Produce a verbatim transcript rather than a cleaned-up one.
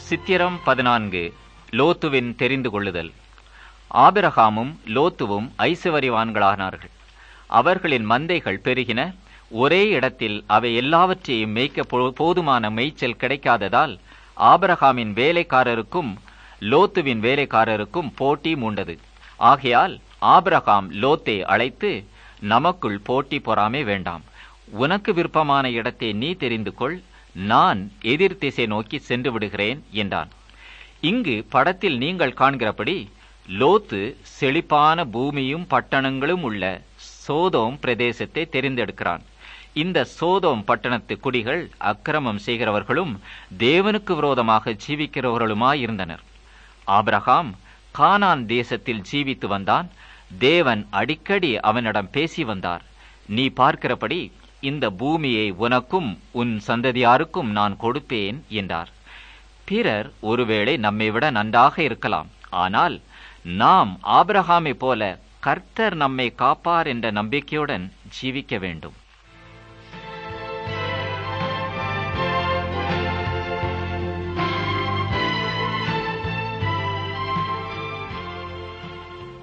சித்திரம் பதினான்கு. லோத்துவின் தெரிந்து கொள்ளுதல். ஆபிரகாமும் லோத்துவும் ஐசுவரிவான்களானார்கள். அவர்களின் மந்தைகள் பெருகின. ஒரே இடத்தில் அவை எல்லாவற்றையும் மேய்க்க போதுமான மேய்ச்சல் கிடைக்காததால் ஆபிரகாமின் வேலைக்காரருக்கும் லோத்துவின் வேலைக்காரருக்கும் போட்டி மூண்டது. ஆகையால் ஆபிரகாம் லோத்தை அழைத்து, நமக்குள் போட்டி பொறாமை வேண்டாம், உனக்கு விருப்பமான இடத்தை நீ தெரிந்து கொள், நான் எதிர் திசை நோக்கி சென்று விடுகிறேன் என்றான். இங்கு படத்தில் நீங்கள் காண்கிறபடி லோத்து செழிப்பான பூமியும் பட்டணங்களும் உள்ள சோதோம் பிரதேசத்தை தெரிந்தெடுக்கிறான். இந்த சோதோம் பட்டணத்து குடிகள் அக்கிரமம் செய்கிறவர்களும் தேவனுக்கு விரோதமாக ஜீவிக்கிறவர்களுமாயிருந்தனர். ஆபிரகாம் கானான் தேசத்தில் ஜீவித்து வந்தான். தேவன் அடிக்கடி அவனிடம் பேசி வந்தார். நீ பார்க்கிறபடி இந்த பூமியை உனக்கும் உன் சந்ததியாருக்கும் நான் கொடுப்பேன் என்றார். பிறர் ஒருவேளை நம்மை விட நன்றாக இருக்கலாம், ஆனால் நாம் ஆபிரகாமை போல கர்த்தர் நம்மை காப்பார் என்ற நம்பிக்கையுடன் ஜீவிக்க வேண்டும்.